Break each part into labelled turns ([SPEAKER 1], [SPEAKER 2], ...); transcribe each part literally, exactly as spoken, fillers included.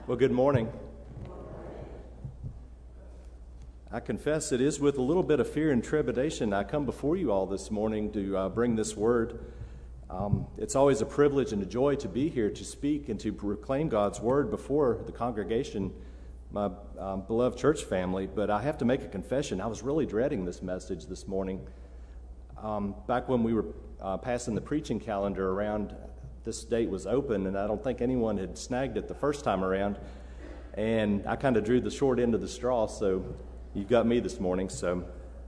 [SPEAKER 1] Well, good morning. I confess it is with a little bit of fear and trepidation I come before you all this morning to uh, bring this word. Um, it's always a privilege and a joy to be here to speak and to proclaim God's word before the congregation, my um, beloved church family, but I have to make a confession. I was really dreading this message this morning. Um, back when we were uh, passing the preaching calendar around, this date was open, and I don't think anyone had snagged it the first time around, and I kind of drew the short end of the straw, so you got me this morning. So,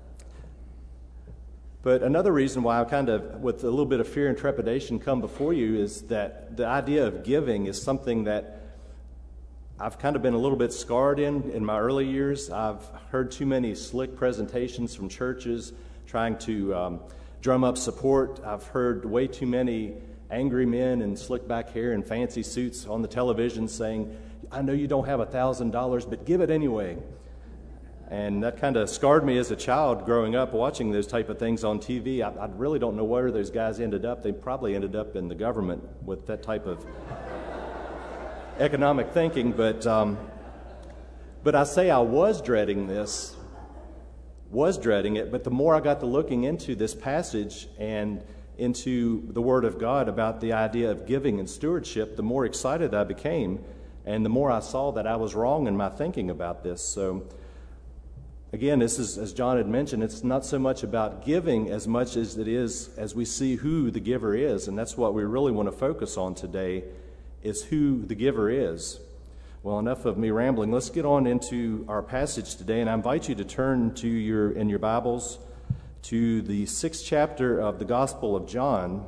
[SPEAKER 1] but another reason why I kind of, with a little bit of fear and trepidation, come before you is that the idea of giving is something that I've kind of been a little bit scarred in in my early years. I've heard too many slick presentations from churches trying to um, drum up support. I've heard way too many angry men in slick back hair and fancy suits on the television saying, I know you don't have a thousand dollars, but give it anyway. And that kind of scarred me as a child growing up watching those type of things on T V. I, I really don't know where those guys ended up. They probably ended up in the government with that type of economic thinking. But um, but I say I was dreading this, was dreading it, but the more I got to looking into this passage and into the Word of God about the idea of giving and stewardship, the more excited I became, and the more I saw that I was wrong in my thinking about this. So, again, this is, as John had mentioned, it's not so much about giving as much as it is as we see who the giver is, and that's what we really want to focus on today, is who the giver is. Well, enough of me rambling. Let's get on into our passage today, and I invite you to turn to your in your Bibles to the sixth chapter of the Gospel of John.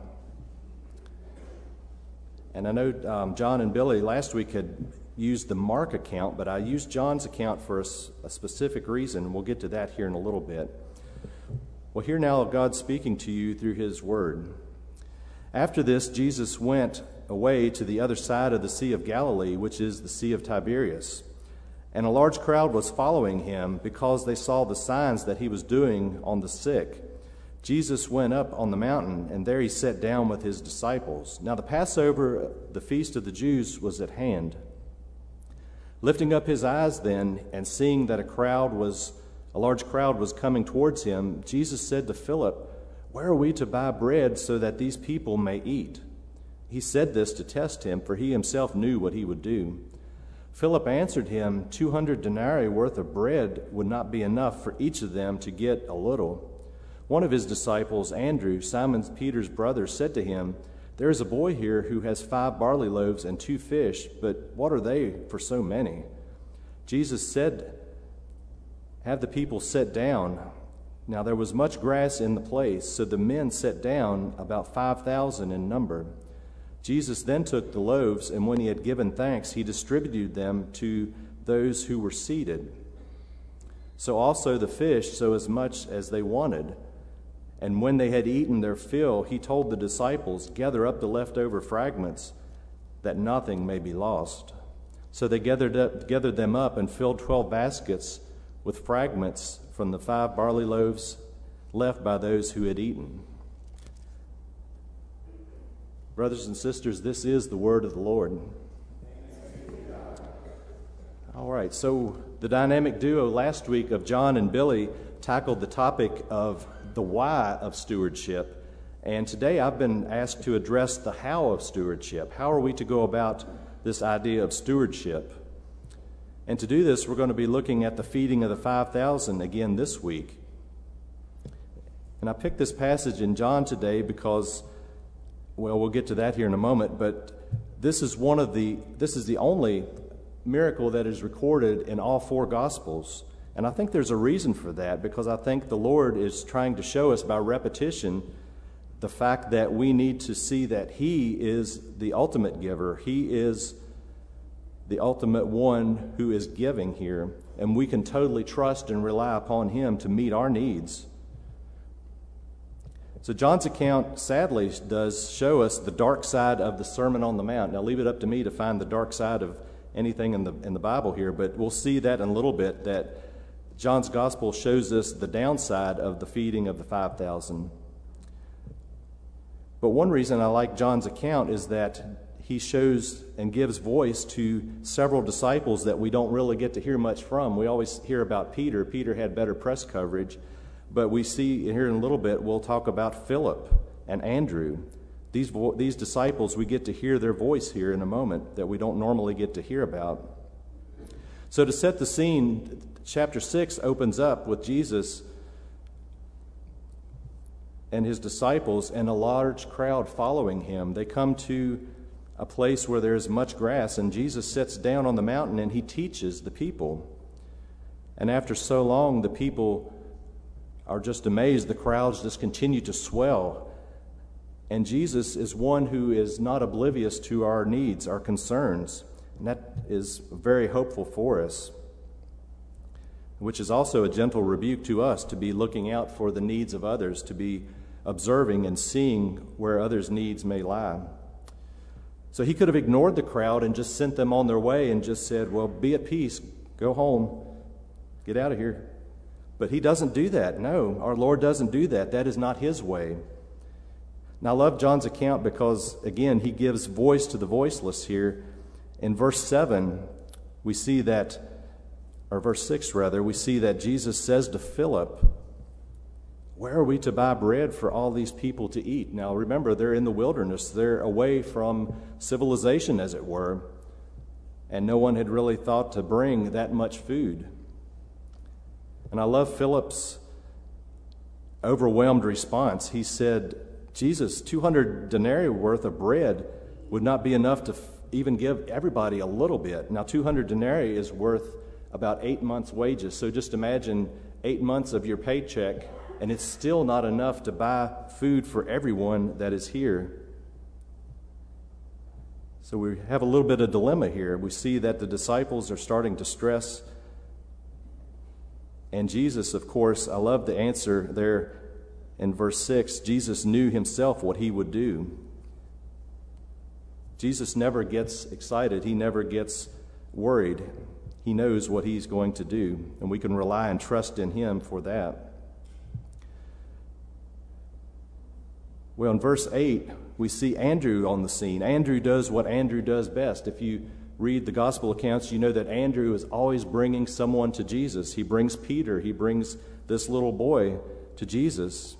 [SPEAKER 1] And I know um, John and Billy last week had used the Mark account, but I used John's account for a, a specific reason. We'll get to that here in a little bit. Well, hear now God speaking to you through his word. After this, Jesus went away to the other side of the Sea of Galilee, which is the Sea of Tiberias. And a large crowd was following him because they saw the signs that he was doing on the sick. Jesus went up on the mountain, and there he sat down with his disciples. Now the Passover, the feast of the Jews, was at hand. Lifting up his eyes then, and seeing that a crowd was, a large crowd was coming towards him, Jesus said to Philip, "Where are we to buy bread so that these people may eat?" He said this to test him, for he himself knew what he would do. Philip answered him, two hundred denarii worth of bread would not be enough for each of them to get a little. One of his disciples, Andrew, Simon Peter's brother, said to him, "There is a boy here who has five barley loaves and two fish, but what are they for so many?" Jesus said, "Have the people sit down." Now there was much grass in the place, so the men sat down, about five thousand in number. Jesus then took the loaves, and when he had given thanks, he distributed them to those who were seated. So also the fish, so as much as they wanted. And when they had eaten their fill, he told the disciples, "Gather up the leftover fragments, that nothing may be lost." So they gathered, up, gathered them up and filled twelve baskets with fragments from the five barley loaves left by those who had eaten. Brothers and sisters, this is the word of the Lord. All right, so the dynamic duo last week of John and Billy tackled the topic of the why of stewardship. And today I've been asked to address the how of stewardship. How are we to go about this idea of stewardship? And to do this, we're going to be looking at the feeding of the five thousand again this week. And I picked this passage in John today because, well, we'll get to that here in a moment, but this is one of the, this is the only miracle that is recorded in all four Gospels. And I think there's a reason for that, because I think the Lord is trying to show us by repetition the fact that we need to see that he is the ultimate giver. He is the ultimate one who is giving here, and we can totally trust and rely upon him to meet our needs. So John's account, sadly, does show us the dark side of the Sermon on the Mount. Now, leave it up to me to find the dark side of anything in the in the Bible here, but we'll see that in a little bit, that John's Gospel shows us the downside of the feeding of the five thousand. But one reason I like John's account is that he shows and gives voice to several disciples that we don't really get to hear much from. We always hear about Peter. Peter had better press coverage. But we see here in a little bit, we'll talk about Philip and Andrew. These, vo- these disciples, we get to hear their voice here in a moment that we don't normally get to hear about. So to set the scene, chapter six opens up with Jesus and his disciples and a large crowd following him. They come to a place where there is much grass, and Jesus sits down on the mountain and he teaches the people. And after so long, the people are just amazed. The crowds just continue to swell. And Jesus is one who is not oblivious to our needs, our concerns. And that is very hopeful for us, which is also a gentle rebuke to us to be looking out for the needs of others, to be observing and seeing where others' needs may lie. So he could have ignored the crowd and just sent them on their way and just said, well, be at peace, go home, get out of here. But he doesn't do that. No, our Lord doesn't do that. That is not his way. Now, I love John's account because, again, he gives voice to the voiceless here. In verse seven, we see that, or verse six rather, we see that Jesus says to Philip, where are we to buy bread for all these people to eat? Now, remember, they're in the wilderness. They're away from civilization, as it were, and no one had really thought to bring that much food. And I love Philip's overwhelmed response. He said, Jesus, two hundred denarii worth of bread would not be enough to f- even give everybody a little bit. Now, two hundred denarii is worth about eight months' wages. So just imagine eight months of your paycheck, and it's still not enough to buy food for everyone that is here. So we have a little bit of dilemma here. We see that the disciples are starting to stress. And Jesus, of course, I love the answer there in verse six. Jesus knew himself what he would do. Jesus never gets excited. He never gets worried. He knows what he's going to do, and we can rely and trust in him for that. Well, in verse eight, we see Andrew on the scene. Andrew does what Andrew does best. If you read the gospel accounts, you know that Andrew is always bringing someone to Jesus. He brings Peter. He brings this little boy to Jesus.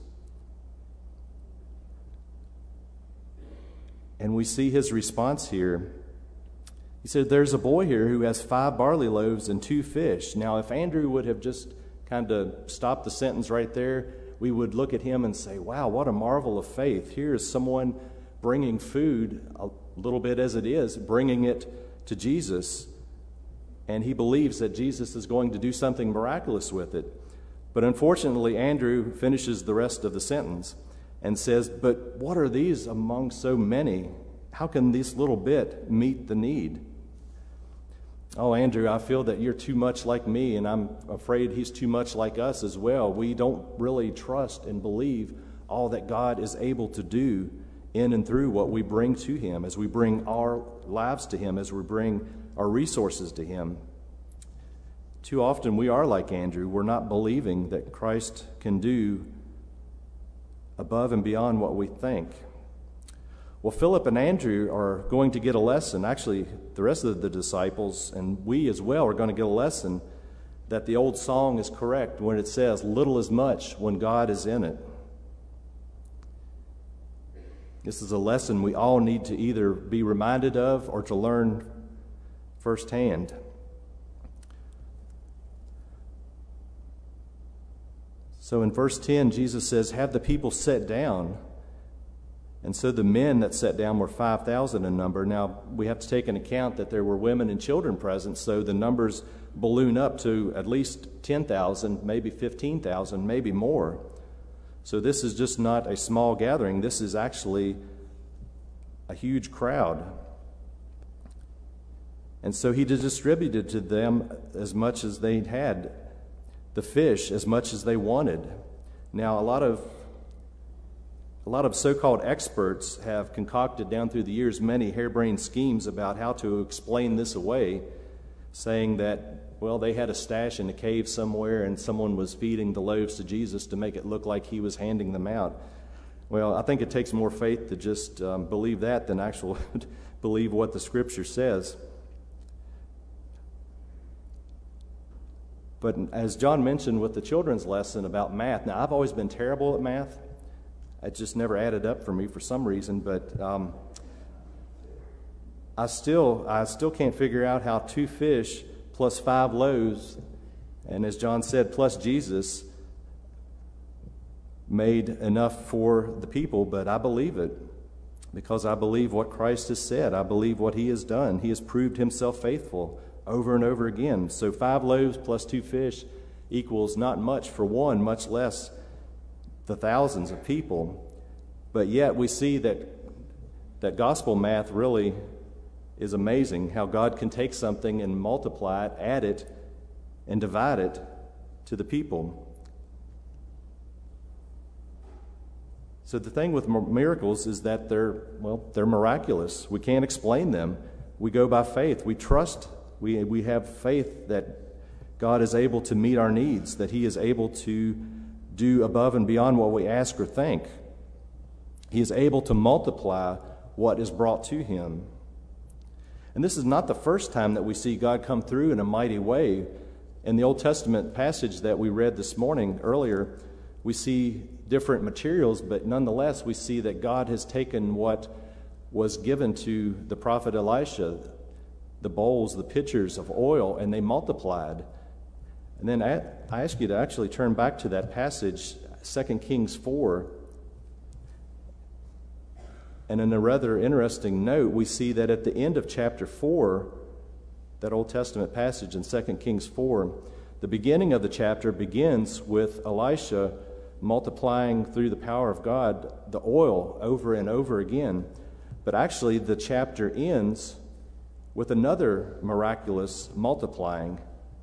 [SPEAKER 1] And we see his response here. He said, there's a boy here who has five barley loaves and two fish. Now, if Andrew would have just kind of stopped the sentence right there, we would look at him and say, wow, what a marvel of faith. Here is someone bringing food, a little bit as it is, bringing it to Jesus, and he believes that Jesus is going to do something miraculous with it. But unfortunately, Andrew finishes the rest of the sentence and says, but what are these among so many? How can this little bit meet the need? Oh, Andrew, I feel that you're too much like me, and I'm afraid he's too much like us as well. We don't really trust and believe all that God is able to do in and through what we bring to him, as we bring our lives to him, as we bring our resources to him. Too often we are like Andrew. We're not believing that Christ can do above and beyond what we think. Well, Philip and Andrew are going to get a lesson. Actually, the rest of the disciples, and we as well, are going to get a lesson that the old song is correct when it says, little is much when God is in it. This is a lesson we all need to either be reminded of or to learn firsthand. So in verse ten, Jesus says, have the people sit down. And so the men that sat down were five thousand in number. Now, we have to take into account that there were women and children present, so the numbers balloon up to at least ten thousand, maybe fifteen thousand, maybe more. So this is just not a small gathering. This is actually a huge crowd. And so he distributed to them as much as they had, the fish as much as they wanted. Now, a lot of a lot of so-called experts have concocted down through the years many harebrained schemes about how to explain this away, saying that, well, they had a stash in a cave somewhere and someone was feeding the loaves to Jesus to make it look like he was handing them out. Well, I think it takes more faith to just um, believe that than actual believe what the Scripture says. But as John mentioned with the children's lesson about math, now I've always been terrible at math. It just never added up for me for some reason, but um, I still I still can't figure out how two fish plus five loaves, and as John said, plus Jesus, made enough for the people, but I believe it because I believe what Christ has said. I believe what he has done. He has proved himself faithful over and over again. So five loaves plus two fish equals not much for one, much less the thousands of people. But yet we see that that gospel math really is amazing, how God can take something and multiply it, add it, and divide it to the people. So the thing with miracles is that they're, well, they're miraculous. We can't explain them. We go by faith. We trust. We, we have faith that God is able to meet our needs, that he is able to do above and beyond what we ask or think. He is able to multiply what is brought to him. And this is not the first time that we see God come through in a mighty way. In the Old Testament passage that we read this morning earlier, we see different materials, but nonetheless we see that God has taken what was given to the prophet Elisha, the bowls, the pitchers of oil, and they multiplied. And then I, I ask you to actually turn back to that passage, Second Kings four. And in a rather interesting note, we see that at the end of chapter four, that Old Testament passage in Second Kings four, the beginning of the chapter begins with Elisha multiplying through the power of God the oil over and over again. But actually the chapter ends with another miraculous multiplying.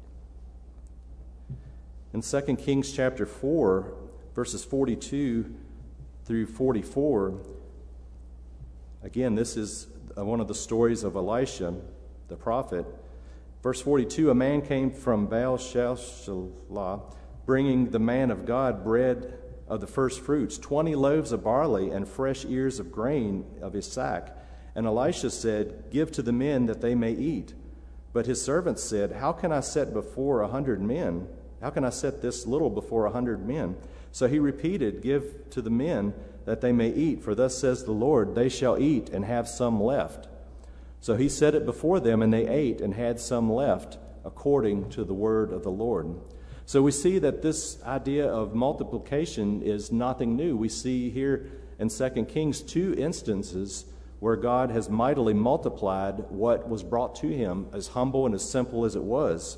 [SPEAKER 1] In Second Kings chapter four, verses forty-two through forty-four, again, this is one of the stories of Elisha, the prophet. Verse forty-two, a man came from Baal-shalisha, bringing the man of God bread of the first fruits, twenty loaves of barley and fresh ears of grain of his sack. And Elisha said, give to the men that they may eat. But his servants said, how can I set before a hundred men? How can I set this little before a hundred men? So he repeated, give to the men that they may eat, for thus says the Lord, they shall eat and have some left. So he set it before them, and they ate and had some left, according to the word of the Lord. So we see that this idea of multiplication is nothing new. We see here in Second Kings two instances where God has mightily multiplied what was brought to him, as humble and as simple as it was.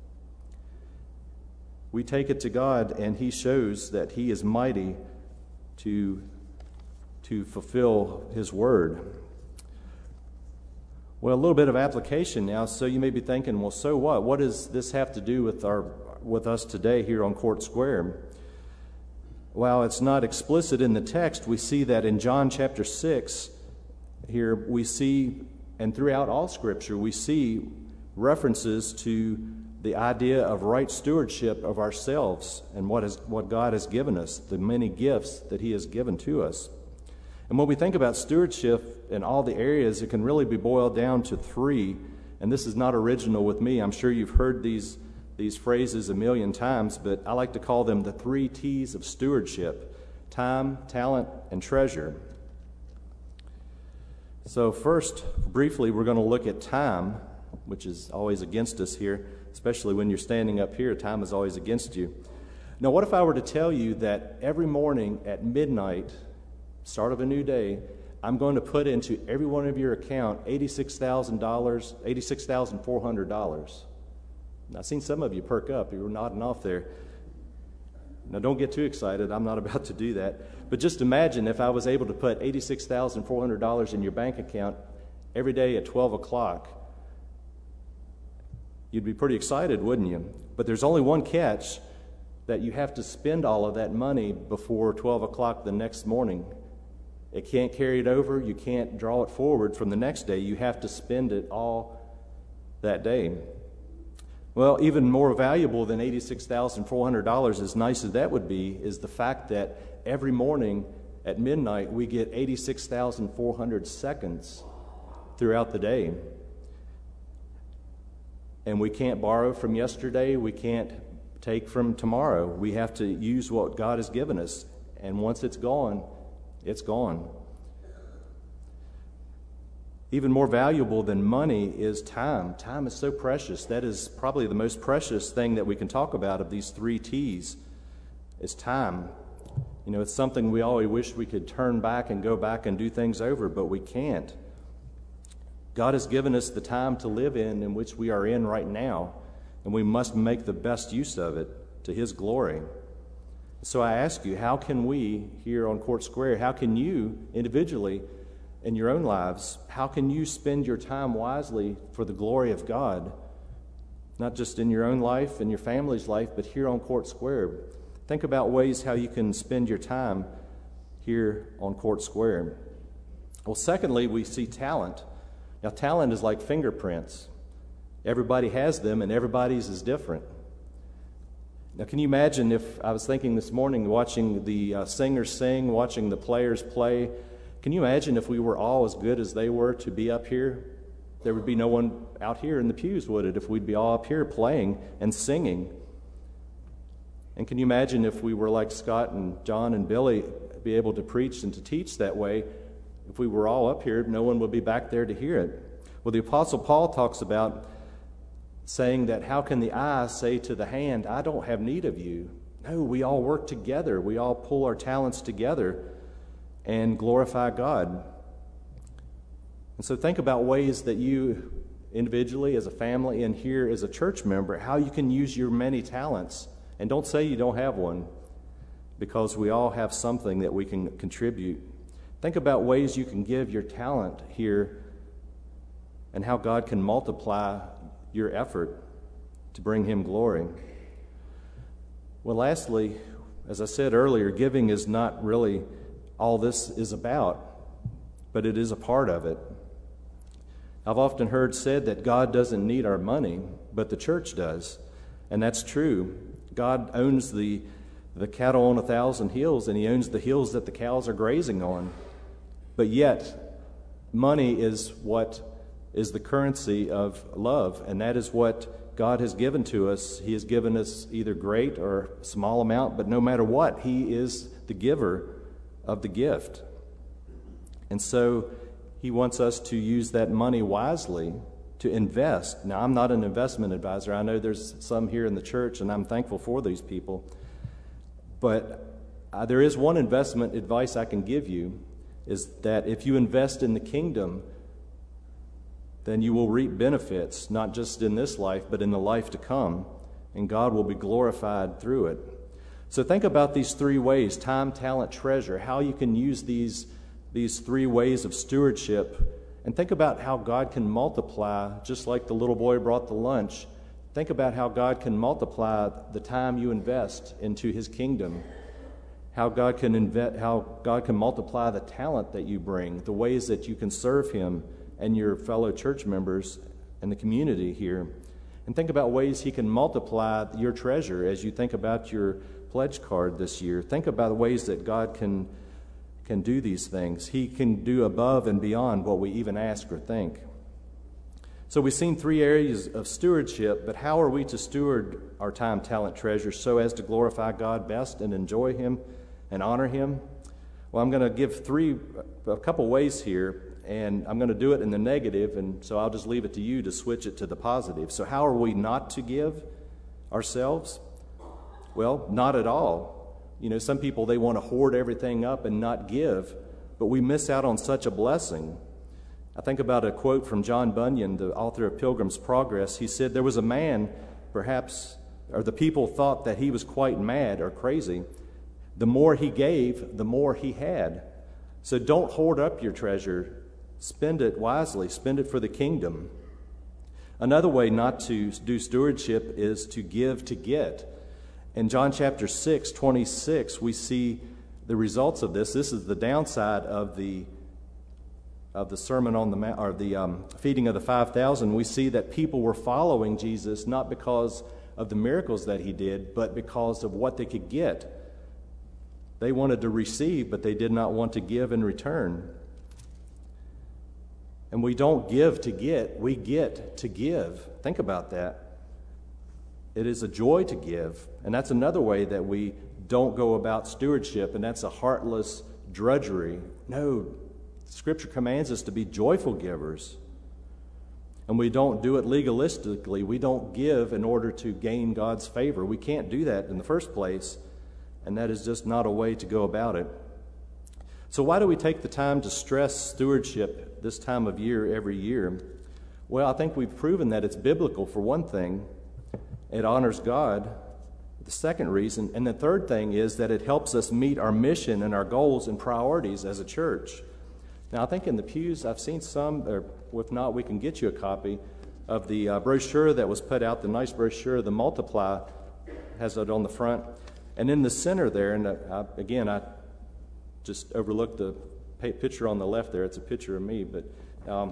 [SPEAKER 1] We take it to God, and he shows that he is mighty to, to fulfill his word. Well, a little bit of application now. So you may be thinking, well, so what? What does this have to do with our with us today here on Court Square? While it's not explicit in the text, we see that in John chapter six, here we see, and throughout all Scripture, we see references to the idea of right stewardship of ourselves and what is what God has given us, the many gifts that he has given to us. And when we think about stewardship in all the areas, it can really be boiled down to three. And this is not original with me. I'm sure you've heard these, these phrases a million times, but I like to call them the three T's of stewardship: time, talent, and treasure. So first, briefly, we're going to look at time, which is always against us here, especially when you're standing up here. Time is always against you. Now, what if I were to tell you that every morning at midnight, start of a new day, I'm going to put into every one of your account eighty-six thousand dollars, eighty-six thousand four hundred dollars. I've seen some of you perk up. You were nodding off there. Now, don't get too excited. I'm not about to do that. But just imagine if I was able to put eighty-six thousand four hundred dollars in your bank account every day at twelve o'clock. You'd be pretty excited, wouldn't you? But there's only one catch, that you have to spend all of that money before twelve o'clock the next morning. It can't carry it over. You can't draw it forward from the next day. You have to spend it all that day. Well, even more valuable than eighty-six thousand four hundred dollars, as nice as that would be, is the fact that every morning at midnight we get eighty-six thousand four hundred seconds throughout the day. And we can't borrow from yesterday. We can't take from tomorrow. We have to use what God has given us. And once it's gone, it's gone. Even more valuable than money is time. Time is so precious. That is probably the most precious thing that we can talk about of these three T's, is time. You know, it's something we always wish we could turn back and go back and do things over, but we can't. God has given us the time to live in, in which we are in right now, and we must make the best use of it to His glory. So I ask you, how can we here on Court Square, how can you individually in your own lives, how can you spend your time wisely for the glory of God? Not just in your own life and your family's life, but here on Court Square. Think about ways how you can spend your time here on Court Square. Well, secondly, we see talent. Now, talent is like fingerprints. Everybody has them, and everybody's is different. Now, can you imagine if, I was thinking this morning, watching the uh, singers sing, watching the players play, can you imagine if we were all as good as they were to be up here? There would be no one out here in the pews, would it, if we'd be all up here playing and singing? And can you imagine if we were like Scott and John and Billy, be able to preach and to teach that way? If we were all up here, no one would be back there to hear it. Well, the Apostle Paul talks about saying that how can the eye say to the hand, I don't have need of you? No, we all work together. We all pull our talents together and glorify God. And so think about ways that you individually, as a family, and here as a church member, how you can use your many talents. And don't say you don't have one, because we all have something that we can contribute. Think about ways you can give your talent here and how God can multiply your effort to bring Him glory. Well, lastly, as I said earlier, giving is not really all this is about, but it is a part of it. I've often heard said that God doesn't need our money, but the church does. And that's true. God owns the, the cattle on a thousand hills, and He owns the hills that the cows are grazing on. But yet, money is what is the currency of love, and that is what God has given to us. He has given us either great or small amount, but no matter what, He is the giver of the gift. And so He wants us to use that money wisely to invest. Now, I'm not an investment advisor. I know there's some here in the church, and I'm thankful for these people. But uh, there is one investment advice I can give you, is that if you invest in the kingdom, then you will reap benefits, not just in this life, but in the life to come, and God will be glorified through it. So think about these three ways, time, talent, treasure, how you can use these, these three ways of stewardship, and think about how God can multiply, just like the little boy brought the lunch. Think about how God can multiply the time you invest into His kingdom, how God can inve- how God can multiply the talent that you bring, the ways that you can serve Him and your fellow church members and the community here. And think about ways He can multiply your treasure as you think about your pledge card this year. Think about the ways that God can can do these things. He can do above and beyond what we even ask or think. So we've seen three areas of stewardship, but how are we to steward our time, talent, treasure so as to glorify God best and enjoy Him and honor Him? Well, I'm going to give three, a couple ways here, and I'm going to do it in the negative, and so I'll just leave it to you to switch it to the positive. So how are we not to give ourselves? Well, not at all. You know, some people, they want to hoard everything up and not give, but we miss out on such a blessing. I think about a quote from John Bunyan, the author of Pilgrim's Progress. He said, there was a man, perhaps, or the people thought that he was quite mad or crazy. The more he gave, the more he had. So don't hoard up your treasure. Spend it wisely. Spend it for the kingdom. Another way not to do stewardship is to give to get. In John chapter six, twenty-six, we see the results of this. This is the downside of the of the Sermon on the Mount, or the um, feeding of the five thousand. We see that people were following Jesus not because of the miracles that He did, but because of what they could get. They wanted to receive, but they did not want to give in return. And we don't give to get, we get to give. Think about that. It is a joy to give. And that's another way that we don't go about stewardship, and that's a heartless drudgery. No, Scripture commands us to be joyful givers. And we don't do it legalistically. We don't give in order to gain God's favor. We can't do that in the first place, and that is just not a way to go about it. So why do we take the time to stress stewardship this time of year every year? Well, I think we've proven that it's biblical, for one thing. It honors God, the second reason. And the third thing is that it helps us meet our mission and our goals and priorities as a church. Now, I think in the pews, I've seen some, or if not, we can get you a copy of the uh, brochure that was put out, the nice brochure, the Multiply, has it on the front. And in the center there, and uh, again, I just overlooked the picture on the left there. It's a picture of me, but um,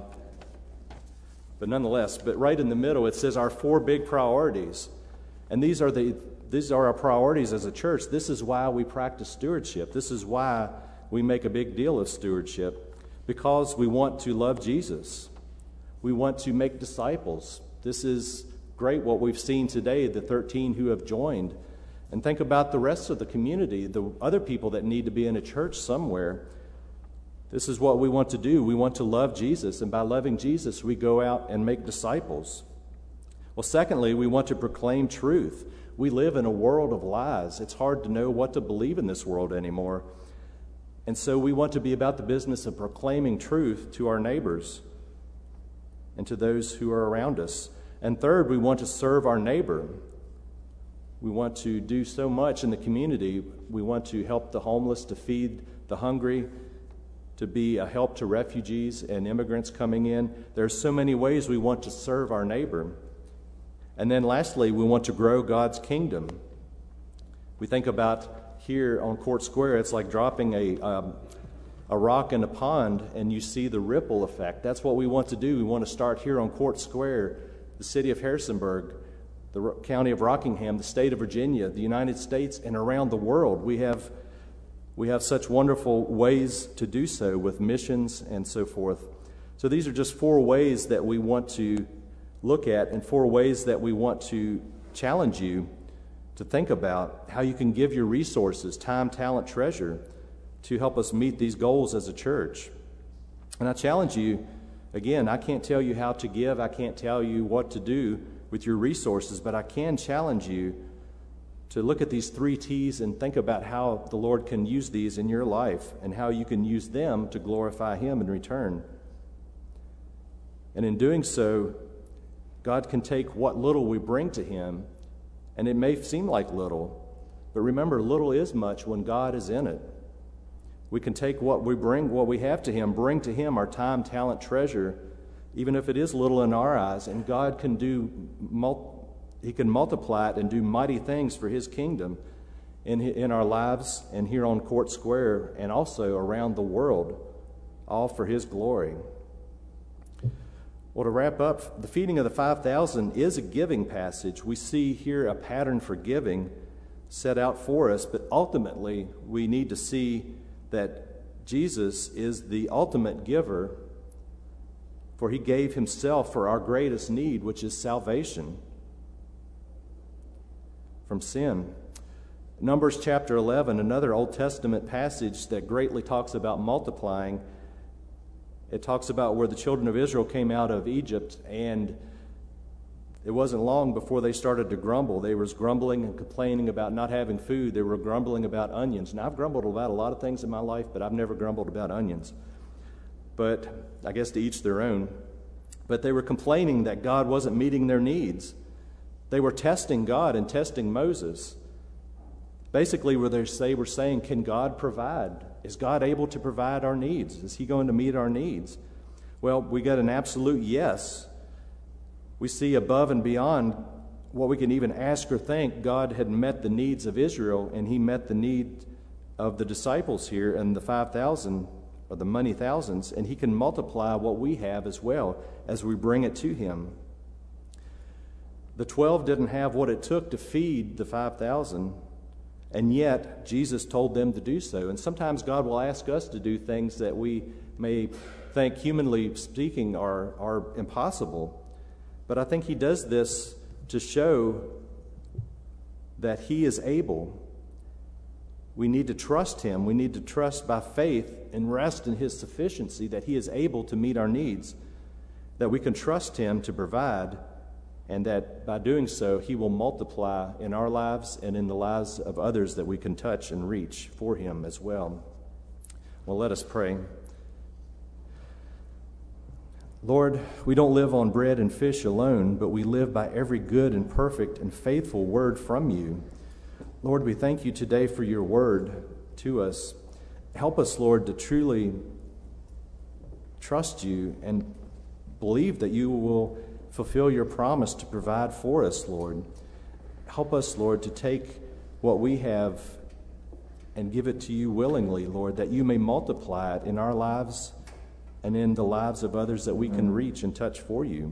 [SPEAKER 1] but nonetheless, but right in the middle, it says our four big priorities. And these are the these are our priorities as a church. This is why we practice stewardship. This is why we make a big deal of stewardship, because we want to love Jesus. We want to make disciples. This is great what we've seen today, the thirteen who have joined. And think about the rest of the community, the other people that need to be in a church somewhere. This is what we want to do. We want to love Jesus, and by loving Jesus, we go out and make disciples. Well, secondly, we want to proclaim truth. We live in a world of lies. It's hard to know what to believe in this world anymore. And so we want to be about the business of proclaiming truth to our neighbors and to those who are around us. And third, we want to serve our neighbor. We want to do so much in the community. We want to help the homeless, to feed the hungry, to be a help to refugees and immigrants coming in. There are so many ways we want to serve our neighbor. And then lastly, we want to grow God's kingdom. We think about here on Court Square, it's like dropping a, um, a rock in a pond and you see the ripple effect. That's what we want to do. We want to start here on Court Square, the city of Harrisonburg, the county of Rockingham, the state of Virginia, the United States, and around the world. We have, we have such wonderful ways to do so with missions and so forth. So these are just four ways that we want to look at, and four ways that we want to challenge you to think about how you can give your resources, time, talent, treasure, to help us meet these goals as a church. And I challenge you, again, I can't tell you how to give, I can't tell you what to do with your resources, but I can challenge you to look at these three T's and think about how the Lord can use these in your life and how you can use them to glorify Him in return. And in doing so, God can take what little we bring to Him, and it may seem like little, but remember, little is much when God is in it. We can take what we bring, what we have to Him, bring to Him our time, talent, treasure, even if it is little in our eyes, and God can do, He can multiply it and do mighty things for His kingdom in, in our lives and here on Court Square and also around the world, all for His glory. Well, to wrap up, the feeding of the five thousand is a giving passage. We see here a pattern for giving set out for us, but ultimately we need to see that Jesus is the ultimate giver, for He gave Himself for our greatest need, which is salvation from sin. Numbers chapter eleven, another Old Testament passage that greatly talks about multiplying. It talks about where the children of Israel came out of Egypt, and it wasn't long before they started to grumble. They were grumbling and complaining about not having food. They were grumbling about onions. Now, I've grumbled about a lot of things in my life, but I've never grumbled about onions. But I guess to each their own. But they were complaining that God wasn't meeting their needs. They were testing God and testing Moses. Basically, where they were saying, can God provide? Is God able to provide our needs? Is He going to meet our needs? Well, we got an absolute yes. We see above and beyond what we can even ask or think. God had met the needs of Israel, and He met the need of the disciples here and the five thousand, or the many thousands, and He can multiply what we have as well as we bring it to Him. The twelve didn't have what it took to feed the five thousand, and yet Jesus told them to do so. And sometimes God will ask us to do things that we may think, humanly speaking, are, are impossible. But I think he does this to show that he is able. We need to trust him. We need to trust by faith and rest in his sufficiency that he is able to meet our needs, that we can trust him to provide, and that by doing so, he will multiply in our lives and in the lives of others that we can touch and reach for him as well. Well, let us pray. Lord, we don't live on bread and fish alone, but we live by every good and perfect and faithful word from you. Lord, we thank you today for your word to us. Help us, Lord, to truly trust you and believe that you will fulfill your promise to provide for us, Lord. Help us, Lord, to take what we have and give it to you willingly, Lord, that you may multiply it in our lives and in the lives of others that we can reach and touch for you.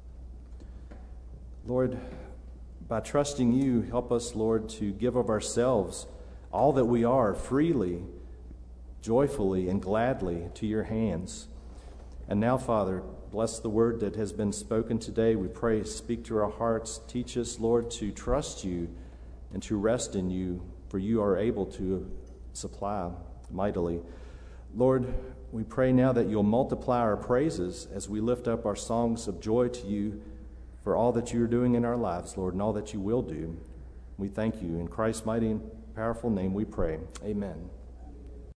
[SPEAKER 1] Lord, by trusting you, help us, Lord, to give of ourselves, all that we are, freely, joyfully, and gladly to your hands. And now, Father, bless the word that has been spoken today. We pray, speak to our hearts. Teach us, Lord, to trust you and to rest in you, for you are able to supply mightily. Lord, we pray now that you'll multiply our praises as we lift up our songs of joy to you for all that you are doing in our lives, Lord, and all that you will do. We thank you. In Christ's mighty and powerful name we pray. Amen.